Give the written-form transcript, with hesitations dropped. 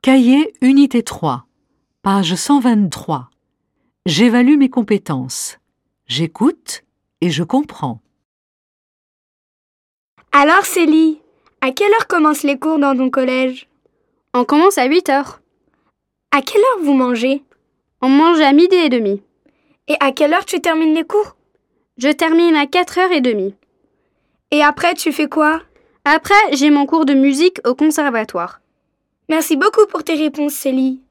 Cahier Unité 3, page 123. J'évalue mes compétences. J'écoute et je comprends. Alors Célie, à quelle heure commencent les cours dans ton collège? On commence à 8 heures. À quelle heure vous mangez? On mange à 12h30. Et à quelle heure tu termines les cours? Je termine à 4h30. Et après, tu fais quoi? Après, j'ai mon cours de musique au conservatoire. Merci beaucoup pour tes réponses, Célie.